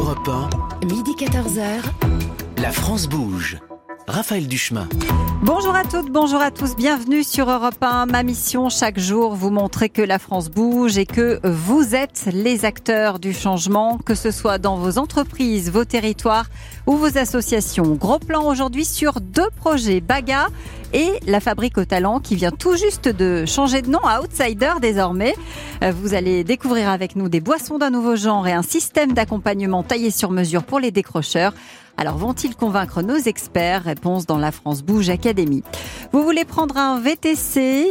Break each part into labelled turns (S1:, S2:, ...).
S1: Europe 1,
S2: midi 14h,
S1: la France bouge. Raphaël Duchemin.
S3: Bonjour à toutes, bonjour à tous, bienvenue sur Europe 1. Ma mission chaque jour, vous montrer que la France bouge et que vous êtes les acteurs du changement, que ce soit dans vos entreprises, vos territoires ou vos associations. Gros plan aujourd'hui sur 2 projets, Baga et la Fabrique au Talent qui vient tout juste de changer de nom à Outsider désormais. Vous allez découvrir avec nous des boissons d'un nouveau genre et un système d'accompagnement taillé sur mesure pour les décrocheurs. Alors vont-ils convaincre nos experts ? Réponse dans la France Bouge Academy. Vous voulez prendre un VTC ?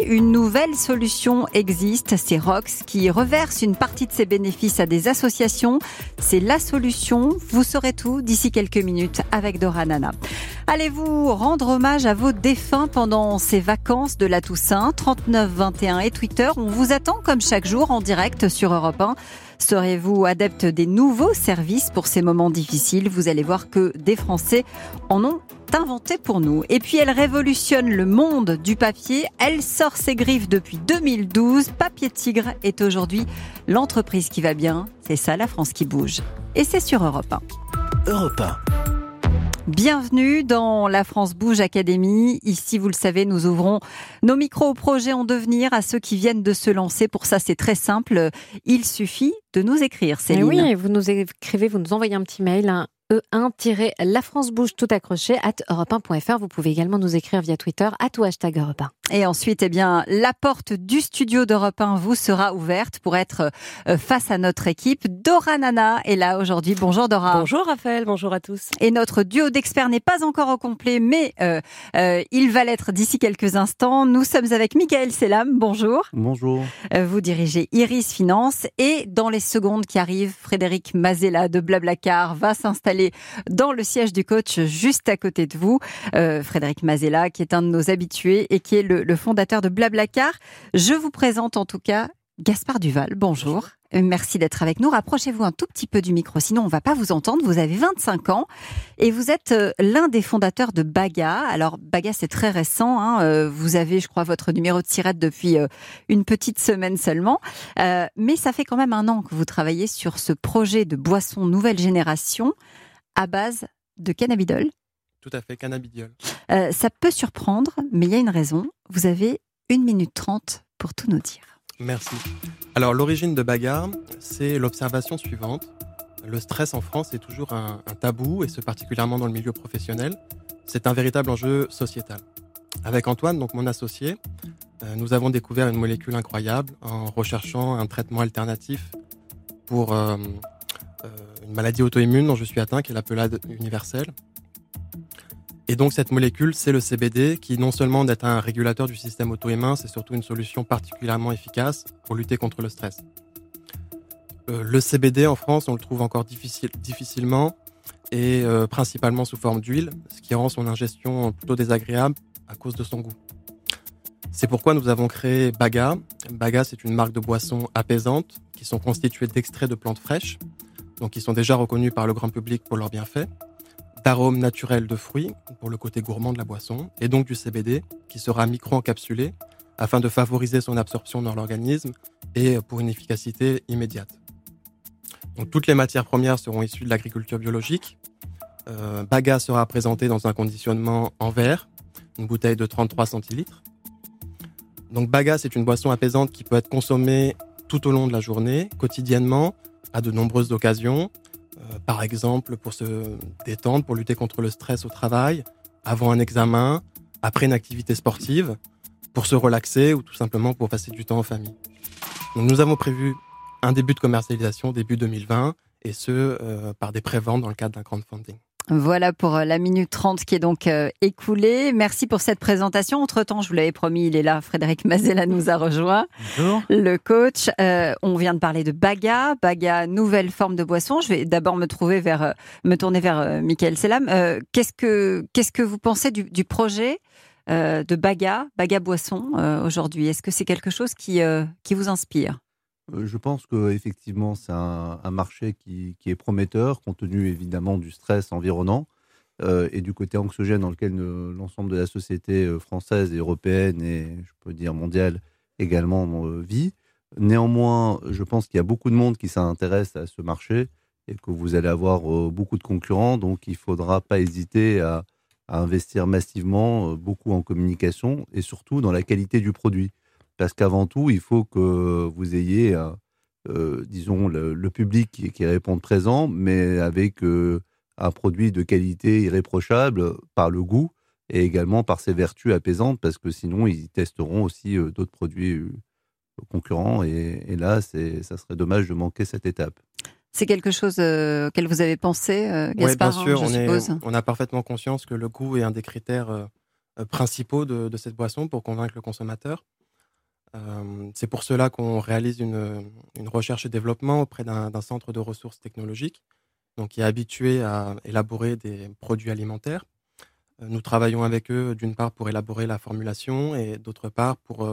S3: Une nouvelle solution existe, c'est Rox qui reverse une partie de ses bénéfices à des associations. C'est la solution, vous saurez tout d'ici quelques minutes avec Dora Nana. Allez-vous rendre hommage à vos défunts pendant ces vacances de la Toussaint ? 3921 et Twitter, on vous attend comme chaque jour en direct sur Europe 1. Serez-vous adepte des nouveaux services pour ces moments difficiles ? Vous allez voir que des Français en ont inventé pour nous. Et puis elle révolutionne le monde du papier. Elle sort ses griffes depuis 2012. Papier Tigre est aujourd'hui l'entreprise qui va bien. C'est ça la France qui bouge. Et c'est sur Europe 1.
S1: Europe 1.
S3: Bienvenue dans la France Bouge Academy. Ici, vous le savez, nous ouvrons nos micros aux projets en devenir, à ceux qui viennent de se lancer. Pour ça, c'est très simple. Il suffit de nous écrire, Céline.
S4: Oui, vous nous écrivez, vous nous envoyez un petit mail, E1-lafrancebouge tout accroché @europe1.fr. Vous pouvez également nous écrire via Twitter @ #Europe 1.
S3: Et ensuite, la porte du studio d'Europe 1 vous sera ouverte pour être face à notre équipe. Dora Nana est là aujourd'hui. Bonjour Dora.
S5: Bonjour Raphaël, bonjour à tous.
S3: Et notre duo d'experts n'est pas encore au complet, mais il va l'être d'ici quelques instants. Nous sommes avec Michael Selam. Bonjour.
S6: Bonjour.
S3: Vous dirigez Iris Finance. Et dans les secondes qui arrivent, Frédéric Mazella de Blablacar va s'installer dans le siège du coach juste à côté de vous. Frédéric Mazella, qui est un de nos habitués et qui est le fondateur de Blablacar. Je vous présente en tout cas Gaspard Duval. Bonjour. Merci d'être avec nous. Rapprochez-vous un tout petit peu du micro, sinon on ne va pas vous entendre. Vous avez 25 ans et vous êtes l'un des fondateurs de Baga. Alors Baga, c'est très récent. Vous avez, je crois, votre numéro de SIRET depuis une petite semaine seulement. Mais ça fait quand même 1 an que vous travaillez sur ce projet de boisson nouvelle génération à base de cannabidiol.
S6: Tout à fait, cannabidiol.
S3: Ça peut surprendre, mais il y a une raison. Vous avez 1 minute 30 pour tout nous dire.
S6: Merci. Alors, l'origine de Baga, c'est l'observation suivante. Le stress en France est toujours un tabou, et ce particulièrement dans le milieu professionnel. C'est un véritable enjeu sociétal. Avec Antoine, donc mon associé, nous avons découvert une molécule incroyable en recherchant un traitement alternatif pour une maladie auto-immune dont je suis atteint, qui est la pelade universelle. Et donc cette molécule, c'est le CBD, qui non seulement est un régulateur du système auto-immun, c'est surtout une solution particulièrement efficace pour lutter contre le stress. Le CBD en France, on le trouve encore difficilement et principalement sous forme d'huile, ce qui rend son ingestion plutôt désagréable à cause de son goût. C'est pourquoi nous avons créé Baga. Baga, c'est une marque de boissons apaisantes qui sont constituées d'extraits de plantes fraîches, donc qui sont déjà reconnus par le grand public pour leurs bienfaits, d'arômes naturels de fruits pour le côté gourmand de la boisson, et donc du CBD qui sera micro-encapsulé afin de favoriser son absorption dans l'organisme et pour une efficacité immédiate. Donc toutes les matières premières seront issues de l'agriculture biologique. Baga sera présenté dans un conditionnement en verre, une bouteille de 33 centilitres. Donc Baga, c'est une boisson apaisante qui peut être consommée tout au long de la journée, quotidiennement, à de nombreuses occasions. Par exemple, pour se détendre, pour lutter contre le stress au travail, avant un examen, après une activité sportive, pour se relaxer ou tout simplement pour passer du temps en famille. Donc nous avons prévu un début de commercialisation début 2020 et ce, par des préventes dans le cadre d'un crowdfunding.
S3: Voilà pour la minute 30 qui est donc écoulée. Merci pour cette présentation. Entre-temps, je vous l'avais promis, il est là. Frédéric Mazella nous a rejoint. Bonjour. Le coach. On vient de parler de Baga. Baga, nouvelle forme de boisson. Je vais d'abord me tourner vers Michael Selam. Qu'est-ce que vous pensez du projet de Baga Boisson aujourd'hui ? Est-ce que c'est quelque chose qui vous inspire ?
S7: Je pense qu'effectivement, c'est un marché qui est prometteur, compte tenu évidemment du stress environnant et du côté anxiogène dans lequel l'ensemble de la société française et européenne et, je peux dire, mondiale également vit. Néanmoins, je pense qu'il y a beaucoup de monde qui s'intéresse à ce marché et que vous allez avoir beaucoup de concurrents. Donc, il ne faudra pas hésiter à investir massivement, beaucoup en communication et surtout dans la qualité du produit. Parce qu'avant tout, il faut que vous ayez, disons, le public qui réponde présent, mais avec un produit de qualité irréprochable par le goût et également par ses vertus apaisantes, parce que sinon, ils testeront aussi d'autres produits concurrents. Et là, ça serait dommage de manquer cette étape.
S3: C'est quelque chose auquel vous avez pensé, Gaspard,
S6: bien sûr,
S3: je suppose.
S6: on a parfaitement conscience que le goût est un des critères principaux de cette boisson pour convaincre le consommateur. C'est pour cela qu'on réalise une recherche et développement auprès d'un centre de ressources technologiques, donc qui est habitué à élaborer des produits alimentaires. Nous travaillons avec eux d'une part pour élaborer la formulation et d'autre part pour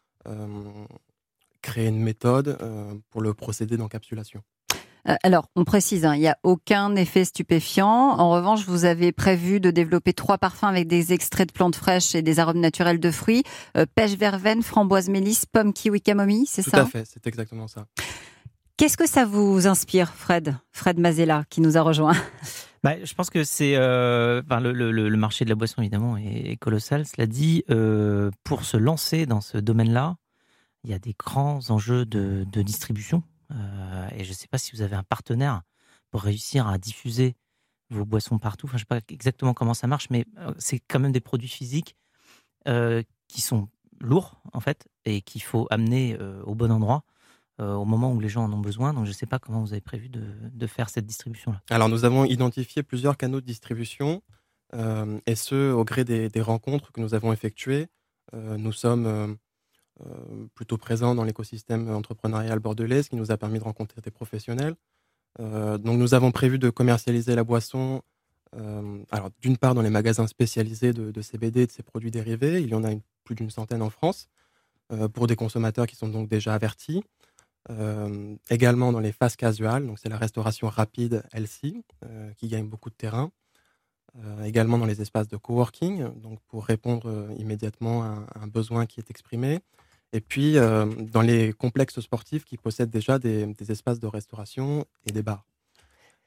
S6: créer une méthode pour le procédé d'encapsulation.
S3: Alors, on précise, il n'y a aucun effet stupéfiant. En revanche, vous avez prévu de développer 3 parfums avec des extraits de plantes fraîches et des arômes naturels de fruits. Pêche verveine, framboise mélisse, pomme, kiwi, camomille, c'est ça ?
S6: Tout à fait, c'est exactement ça.
S3: Qu'est-ce que ça vous inspire, Fred Mazella, qui nous a rejoint ?
S2: Je pense que c'est le marché de la boisson, évidemment, est colossal. Cela dit, pour se lancer dans ce domaine-là, il y a des grands enjeux de distribution. Et je ne sais pas si vous avez un partenaire pour réussir à diffuser vos boissons partout. Je ne sais pas exactement comment ça marche, mais c'est quand même des produits physiques qui sont lourds, en fait, et qu'il faut amener au bon endroit au moment où les gens en ont besoin. Donc, je ne sais pas comment vous avez prévu de faire cette distribution-là.
S6: Alors, nous avons identifié plusieurs canaux de distribution, et ce, au gré des rencontres que nous avons effectuées. Nous sommes plutôt présents dans l'écosystème entrepreneurial bordelais, ce qui nous a permis de rencontrer des professionnels. Donc, nous avons prévu de commercialiser la boisson, alors d'une part dans les magasins spécialisés de CBD et de ses produits dérivés. Il y en a plus d'une centaine en France, pour des consommateurs qui sont donc déjà avertis. Également dans les fast casual, donc c'est la restauration rapide healthy, qui gagne beaucoup de terrain. Également dans les espaces de coworking, donc pour répondre immédiatement à un besoin qui est exprimé. Et puis dans les complexes sportifs qui possèdent déjà des espaces de restauration et des bars.
S3: Dora ?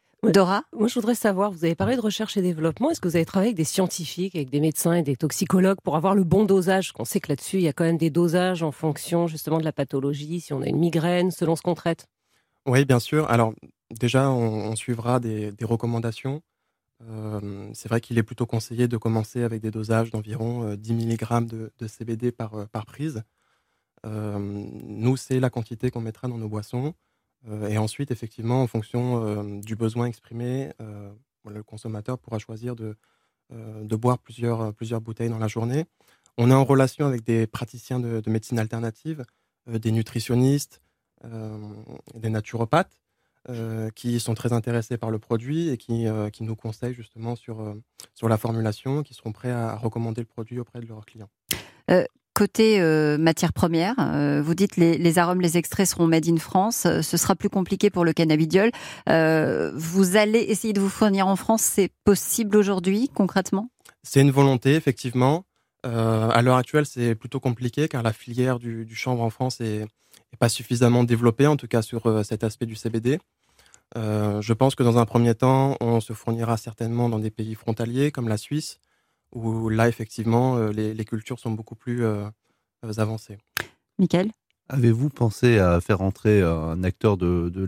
S5: Moi, je voudrais savoir, vous avez parlé de recherche et développement. Est-ce que vous avez travaillé avec des scientifiques, avec des médecins et des toxicologues pour avoir le bon dosage ? On sait que là-dessus, il y a quand même des dosages en fonction justement de la pathologie, si on a une migraine, selon ce qu'on traite.
S6: Oui, bien sûr. Alors déjà, on suivra des recommandations. C'est vrai qu'il est plutôt conseillé de commencer avec des dosages d'environ 10 mg de CBD par prise. Nous, c'est la quantité qu'on mettra dans nos boissons. Et ensuite, effectivement, en fonction du besoin exprimé, le consommateur pourra choisir de boire plusieurs bouteilles dans la journée. On est en relation avec des praticiens de médecine alternative, des nutritionnistes, des naturopathes, qui sont très intéressés par le produit et qui nous conseillent justement sur la formulation, qui seront prêts à recommander le produit auprès de leurs clients.
S3: Côté matières premières, vous dites les arômes, les extraits seront made in France. Ce sera plus compliqué pour le cannabidiol. Vous allez essayer de vous fournir en France. C'est possible aujourd'hui, concrètement ?
S6: C'est une volonté, effectivement. À l'heure actuelle, c'est plutôt compliqué car la filière du chanvre en France est pas suffisamment développée, en tout cas sur cet aspect du CBD. Je pense que dans un premier temps, on se fournira certainement dans des pays frontaliers comme la Suisse, où là, effectivement, les cultures sont beaucoup plus avancées.
S3: Mickaël ?
S7: Avez-vous pensé à faire entrer un acteur de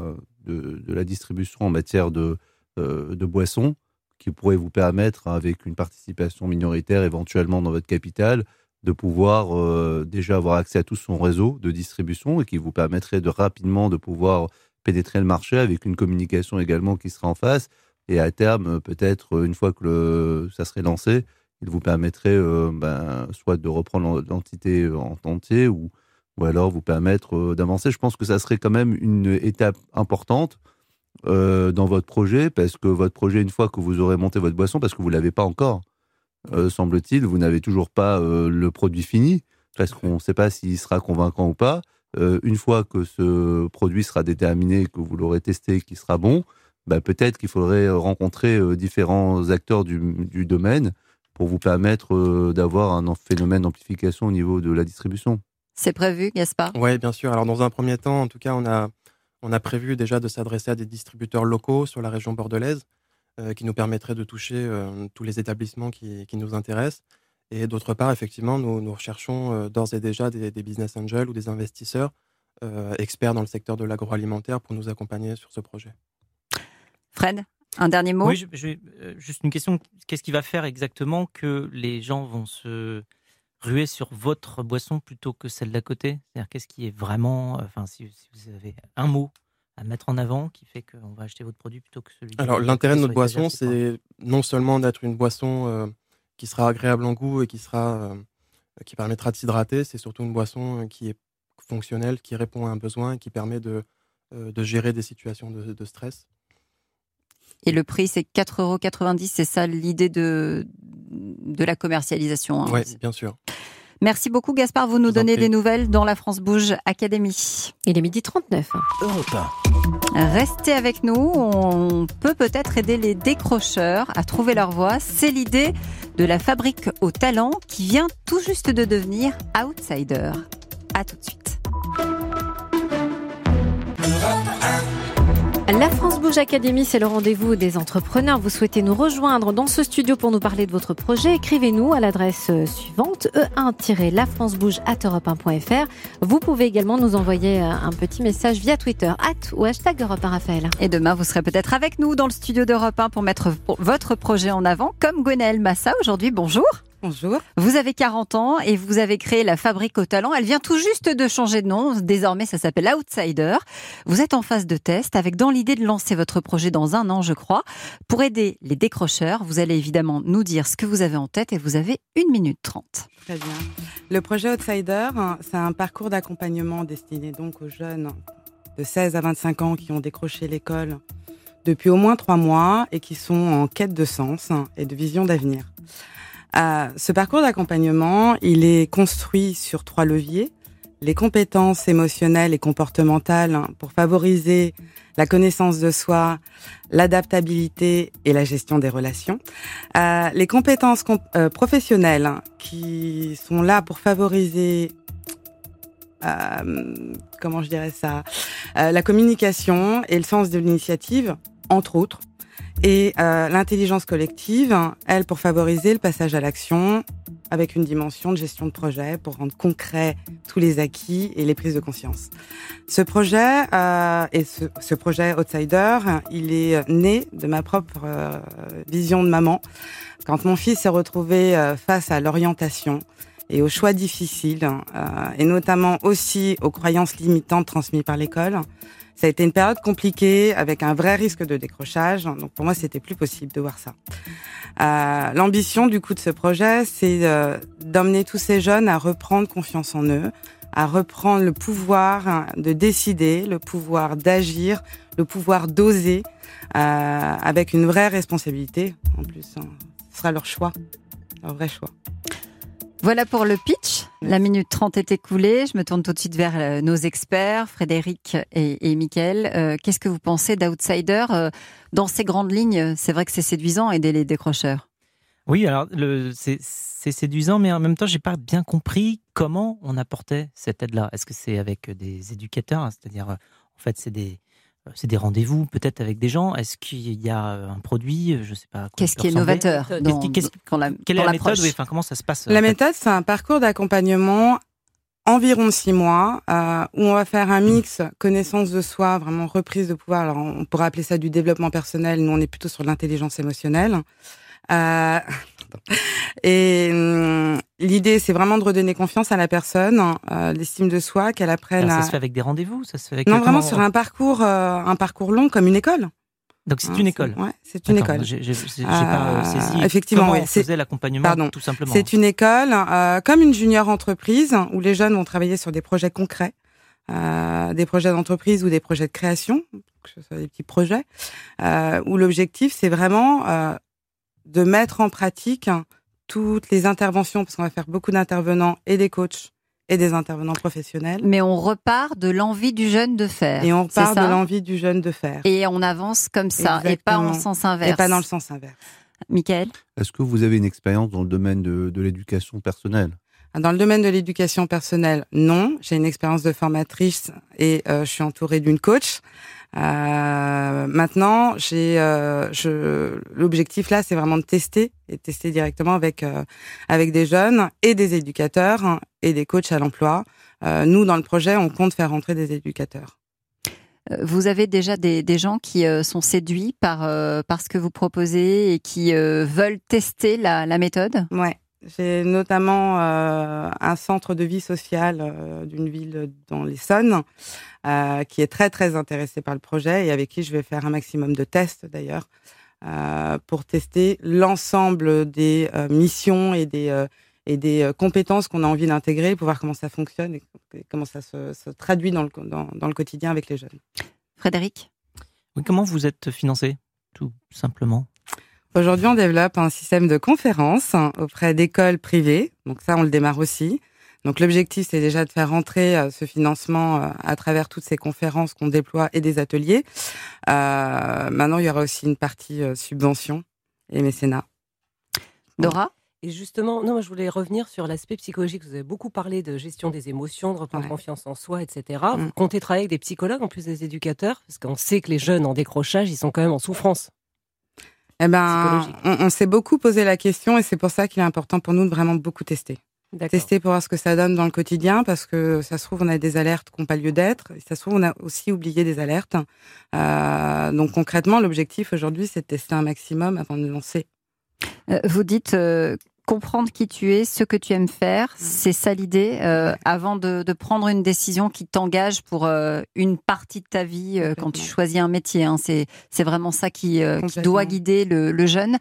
S7: la distribution en matière de boissons qui pourrait vous permettre, avec une participation minoritaire éventuellement dans votre capital, de pouvoir déjà avoir accès à tout son réseau de distribution et qui vous permettrait de rapidement de pouvoir pénétrer le marché avec une communication également qui sera en face. Et à terme, peut-être, une fois que ça serait lancé, il vous permettrait soit de reprendre l'entité en entier ou alors vous permettre d'avancer. Je pense que ça serait quand même une étape importante dans votre projet, parce que votre projet, une fois que vous aurez monté votre boisson, parce que vous ne l'avez pas encore, semble-t-il, vous n'avez toujours pas le produit fini, parce qu'on ne sait pas s'il sera convaincant ou pas. Une fois que ce produit sera déterminé, que vous l'aurez testé, qu'il sera bon, peut-être qu'il faudrait rencontrer différents acteurs du domaine pour vous permettre d'avoir un phénomène d'amplification au niveau de la distribution.
S3: C'est prévu, Gaspard ?
S6: Oui, bien sûr. Alors, dans un premier temps, en tout cas, On a prévu déjà de s'adresser à des distributeurs locaux sur la région bordelaise qui nous permettraient de toucher tous les établissements qui nous intéressent. Et d'autre part, effectivement, nous recherchons d'ores et déjà des business angels ou des investisseurs experts dans le secteur de l'agroalimentaire pour nous accompagner sur ce projet.
S3: Fred, un dernier mot ?
S2: Oui, juste une question. Qu'est-ce qui va faire exactement que les gens vont se ruer sur votre boisson plutôt que celle d'à côté ? C'est-à-dire, qu'est-ce qui est vraiment... si vous avez un mot à mettre en avant qui fait qu'on va acheter votre produit plutôt que celui...
S6: Alors, l'intérêt de notre boisson, c'est non seulement d'être une boisson qui sera agréable en goût et qui permettra de s'hydrater, c'est surtout une boisson qui est fonctionnelle, qui répond à un besoin et qui permet de gérer des situations de stress.
S3: Et le prix, c'est 4,90 €, c'est ça l'idée de la commercialisation.
S6: Oui, bien sûr.
S3: Merci beaucoup Gaspard, vous nous donnez des nouvelles dans la France Bouge Académie.
S4: Il est 12h39.
S1: Europe 1.
S3: Restez avec nous, on peut peut-être aider les décrocheurs à trouver leur voie. C'est l'idée de la fabrique au talent qui vient tout juste de devenir outsider. À tout de suite.
S4: La France Bouge Académie, c'est le rendez-vous des entrepreneurs. Vous souhaitez nous rejoindre dans ce studio pour nous parler de votre projet. Écrivez-nous à l'adresse suivante, e1-lafranceBouge@europe1.fr. Vous pouvez également nous envoyer un petit message via Twitter, ou hashtag Europe 1 Raphaël.
S3: Et demain, vous serez peut-être avec nous dans le studio d'Europe 1 pour mettre votre projet en avant, comme Gwenaëlle Massa aujourd'hui. Bonjour.
S8: Bonjour.
S3: Vous avez 40 ans et vous avez créé la Fabrique au Talent. Elle vient tout juste de changer de nom. Désormais, ça s'appelle Outsider. Vous êtes en phase de test avec dans l'idée de lancer votre projet dans 1 an, je crois. Pour aider les décrocheurs, vous allez évidemment nous dire ce que vous avez en tête et vous avez 1 minute 30.
S8: Très bien. Le projet Outsider, c'est un parcours d'accompagnement destiné donc aux jeunes de 16 à 25 ans qui ont décroché l'école depuis au moins 3 mois et qui sont en quête de sens et de vision d'avenir. Ce parcours d'accompagnement, il est construit sur 3 leviers. Les compétences émotionnelles et comportementales pour favoriser la connaissance de soi, l'adaptabilité et la gestion des relations. Les compétences professionnelles qui sont là pour favoriser la communication et le sens de l'initiative, entre autres. Et l'intelligence collective, elle, pour favoriser le passage à l'action avec une dimension de gestion de projet pour rendre concret tous les acquis et les prises de conscience. Ce projet, ce projet Outsider, il est né de ma propre vision de maman. Quand mon fils s'est retrouvé face à l'orientation et aux choix difficiles, et notamment aussi aux croyances limitantes transmises par l'école, ça a été une période compliquée avec un vrai risque de décrochage. Donc pour moi, c'était plus possible de voir ça. L'ambition du coup de ce projet, c'est d'emmener tous ces jeunes à reprendre confiance en eux, à reprendre le pouvoir de décider, le pouvoir d'agir, le pouvoir d'oser, avec une vraie responsabilité. En plus, ce sera leur choix, leur vrai choix.
S3: Voilà pour le pitch. La minute 30 est écoulée. Je me tourne tout de suite vers nos experts, Frédéric et Mickaël. Qu'est-ce que vous pensez d'Outsider ? Dans ces grandes lignes, c'est vrai que c'est séduisant aider les décrocheurs.
S2: Oui, alors c'est séduisant, mais en même temps, j'ai pas bien compris comment on apportait cette aide-là. Est-ce que c'est avec des éducateurs ? C'est-à-dire, en fait, c'est des rendez-vous peut-être avec des gens. Est-ce qu'il y a un produit, je ne sais pas.
S3: Qu'est-ce qui est novateur
S2: quelle est la méthode ? Oui, comment ça se passe ?
S8: La méthode, c'est un parcours d'accompagnement environ de 6 mois où on va faire un mix connaissance de soi, vraiment reprise de pouvoir. Alors, on pourrait appeler ça du développement personnel. Nous, on est plutôt sur l'intelligence émotionnelle. L'idée, c'est vraiment de redonner confiance à la personne, l'estime de soi, qu'elle apprenne.
S2: Alors, ça se fait avec des rendez-vous, ça se fait avec
S8: non, vraiment sur un parcours long comme une école.
S2: Donc c'est une école.
S8: Ouais, c'est une école.
S2: J'ai pas saisi.
S8: Effectivement,
S2: comment on faisait l'accompagnement, tout simplement.
S8: C'est une école comme une junior entreprise où les jeunes vont travailler sur des projets concrets, des projets d'entreprise ou des projets de création, que ce soit des petits projets, où l'objectif c'est vraiment de mettre en pratique toutes les interventions, parce qu'on va faire beaucoup d'intervenants et des coachs et des intervenants professionnels.
S3: Mais on repart de l'envie du jeune de faire.
S8: Et on repart de l'envie du jeune de faire.
S3: Et on avance comme ça, exactement. Et pas en sens inverse.
S8: Et pas dans le sens inverse.
S3: Mickaël ?
S7: Est-ce que vous avez une expérience dans le domaine de l'éducation personnelle ?
S8: Dans le domaine de l'éducation personnelle, non. J'ai une expérience de formatrice et je suis entourée d'une coach. Maintenant, l'objectif là, c'est vraiment de tester directement avec des jeunes et des éducateurs et des coachs à l'emploi. Nous, dans le projet, on compte faire rentrer des éducateurs.
S3: Vous avez déjà des gens qui sont séduits par ce que vous proposez et qui veulent tester la méthode ?
S8: Ouais. J'ai notamment un centre de vie sociale d'une ville dans l'Essonne qui est très très intéressé par le projet et avec qui je vais faire un maximum de tests d'ailleurs pour tester l'ensemble des missions et des compétences qu'on a envie d'intégrer pour voir comment ça fonctionne et comment ça se traduit dans le quotidien avec les jeunes.
S3: Frédéric ?
S2: Oui, comment vous êtes financé, tout simplement ?
S8: Aujourd'hui, on développe un système de conférences auprès d'écoles privées. Donc ça, on le démarre aussi. Donc l'objectif, c'est déjà de faire rentrer ce financement à travers toutes ces conférences qu'on déploie et des ateliers. Maintenant, il y aura aussi une partie subvention et mécénat.
S3: Dora ?
S5: Et justement, moi je voulais revenir sur l'aspect psychologique. Vous avez beaucoup parlé de gestion des émotions, de reprendre confiance en soi, etc. Vous comptez travailler avec des psychologues en plus des éducateurs ? Parce qu'on sait que les jeunes en décrochage, ils sont quand même en souffrance.
S8: Eh ben, on s'est beaucoup posé la question et c'est pour ça qu'il est important pour nous de vraiment beaucoup tester.
S5: D'accord.
S8: Tester pour voir ce que ça donne dans le quotidien parce que ça se trouve, on a des alertes qui n'ont pas lieu d'être. Et ça se trouve, on a aussi oublié des alertes. Donc concrètement, l'objectif aujourd'hui, c'est de tester un maximum avant de lancer.
S3: Vous dites comprendre qui tu es, ce que tu aimes faire, c'est ça l'idée, avant de prendre une décision qui t'engage pour une partie de ta vie quand tu choisis un métier. Hein. C'est vraiment ça qui doit guider le jeune.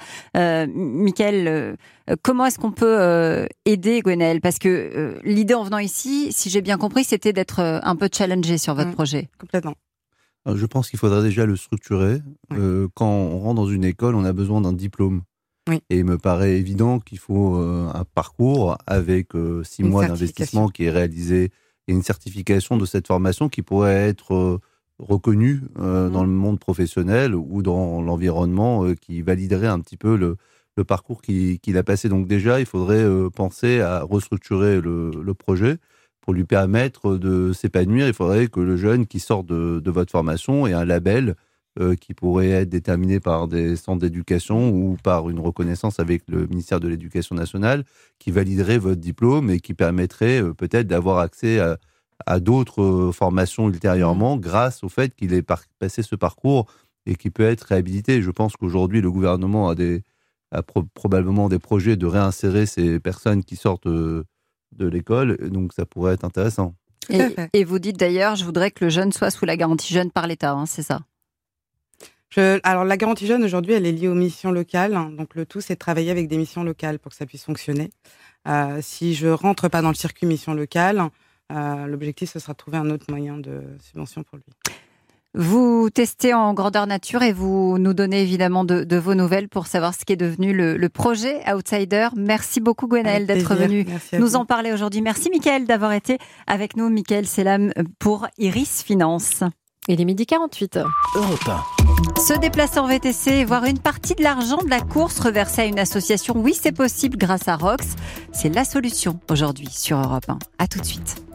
S3: Mickaël, comment est-ce qu'on peut aider Gwenaëlle ? Parce que l'idée en venant ici, si j'ai bien compris, c'était d'être un peu challengé sur votre projet.
S8: Complètement.
S7: Je pense qu'il faudrait déjà le structurer. Quand on rentre dans une école, on a besoin d'un diplôme.
S8: Oui.
S7: Et il me paraît évident qu'il faut un parcours avec 6 mois d'investissement qui est réalisé et une certification de cette formation qui pourrait être reconnue dans le monde professionnel ou dans l'environnement qui validerait un petit peu le parcours qu'il a passé. Donc déjà, il faudrait penser à restructurer le projet pour lui permettre de s'épanouir. Il faudrait que le jeune qui sort de votre formation ait un label qui pourrait être déterminé par des centres d'éducation ou par une reconnaissance avec le ministère de l'Éducation nationale qui validerait votre diplôme et qui permettrait peut-être d'avoir accès à d'autres formations ultérieurement grâce au fait qu'il ait passé ce parcours et qui peut être réhabilité. Je pense qu'aujourd'hui, le gouvernement a probablement des projets de réinsérer ces personnes qui sortent de l'école, donc ça pourrait être intéressant.
S3: Et vous dites d'ailleurs, je voudrais que le jeune soit sous la garantie jeune par l'État, hein, c'est ça ?
S8: Alors, la garantie jeune, aujourd'hui, elle est liée aux missions locales. Donc, le tout, c'est de travailler avec des missions locales pour que ça puisse fonctionner. Si je rentre pas dans le circuit mission locale, l'objectif, ce sera de trouver un autre moyen de subvention pour lui.
S3: Vous testez en grandeur nature et vous nous donnez évidemment de vos nouvelles pour savoir ce qui est devenu le projet Outsider. Merci beaucoup Gwenaëlle d'être venue nous en parler aujourd'hui. Merci Mickaël d'avoir été avec nous. Mickaël Selam pour Iris Finance.
S4: Il est 12h48.
S1: Europe 1.
S3: Se déplacer en VTC et voir une partie de l'argent de la course reversé à une association, oui c'est possible grâce à Rox. C'est la solution aujourd'hui sur Europe 1. À tout de suite.